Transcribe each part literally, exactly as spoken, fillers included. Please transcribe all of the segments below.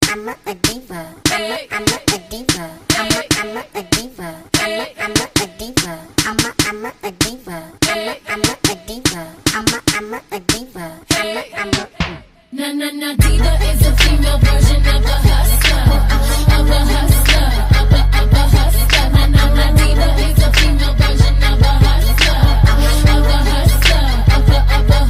I'm a, I'm a diva. I'm a, I'm a, a diva. I'm a, I'm a, a diva. I'm a, I'm a, a diva. I'm a, I'm a, a diva. I'm a, I'm a, a diva. I'm a, I'm a, a diva. I'm a, I'm a. Na na na, diva is a female version of a hustler, of a hustler, of a of a hustler. Na na na, diva is a female version of a hustler, of a hustler, of a of a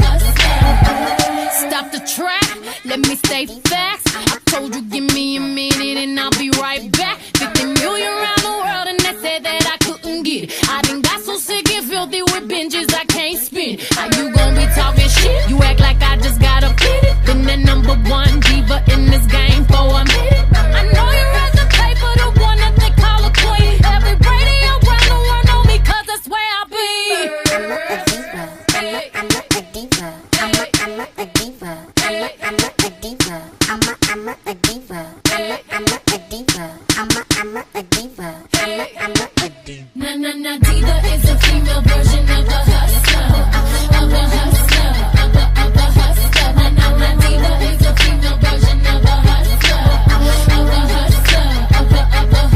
hustler. Stop the track, let me say facts. I told you give me a minute and I'll be right back. Fifty million around the world and they said that I couldn't get it. I done got so sick and filthy with binges I can't spin. How you gon' be talking shit? You act like I just got a pity. Been the number one diva in this game for a minute. I know you read the paper, the one that they call a queen. Every radio around the world know me cause that's where I be. I'm a, a diva. I'm a, I'm a, a diva. I'm a, I'm a, a diva. I'm a, I'm a, a diva. I'm a, I'm a, a diva. I'm a, I'm a, a diva. I'm a, I'm a, a diva. I'm a, I'm a, a diva. Na na na, diva is a female version of a hustler, of a hustler, of a of a hustler. Na na na, diva is a female version of a hustler, of a hustler, of a of a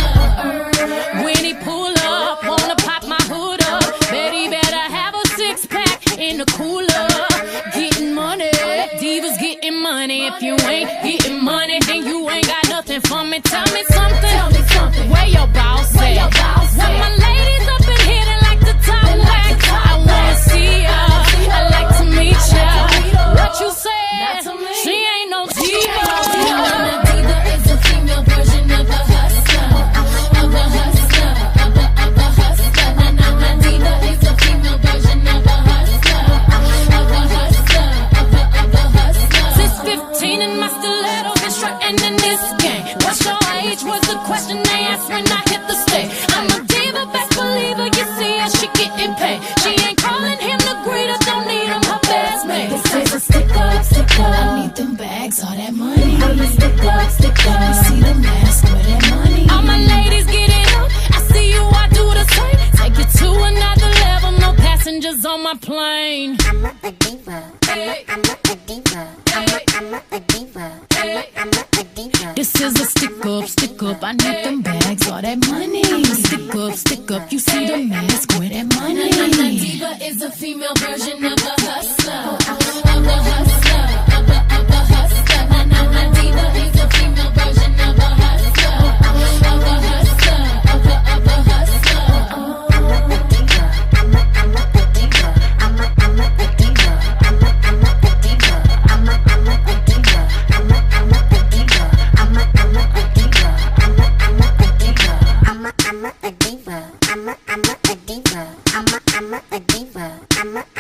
hustler. When he pull up, wanna pop my hood up. Bet he better have a six pack in the cooler. Getting money, divas getting money. If you ain't getting money, then you ain't got nothing for me. Tell me something. Tell me something. Where your boss at? Where your boss at? When my ladies up in here, they like to talk back. I wanna see ya. I like to meet ya. What you said? She ain't no diva. A diva is a female version of a hustler, of a hustler, of a of a hustler. Na na na, diva is a female version of a hustler, of a hustler, of a of a hustler. Since fifteen and my stiletto been strutting in this game. What's your age was the question they asked when I hit the stage. I'm a diva, best believer. You see her, she getting paid. She ain't calling him the greeter, don't need him her best mate. This is a stick up, stick up. I need them bags, all that money. I'm a stick up, stick up. You see the mask, where that money. All my ladies get it up. I see you, I do the same. Take it to another level, no passengers on my plane. I'm a, a diva. I'm a, I'm a, a diva. I'm a, I'm a, a diva. I'm a, I'm a, a diva. This is a stick up, stick up. I need them bags, all that money. Stick up, stick up. You see the mask, where that money. Na, na, na, diva is a female version of a hustler, of a hustler, of a of a hustler. Na na na, diva is a female version of a hustler, of a hustler, of a of a hustler. I'm a, a diva. I'm a, I'm a, a diva. I'm a, I'm a, a diva. I'm a, I'm a, a diva. I'm a, I'm a, a diva. I'm a, I'm a, a diva. I'm a, I'm a, a diva. I'm a, I'm a, a diva. I'm a, I'm a, a diva. I'm a, I'm a, a diva. I'm a, I'm a, a diva. I'm a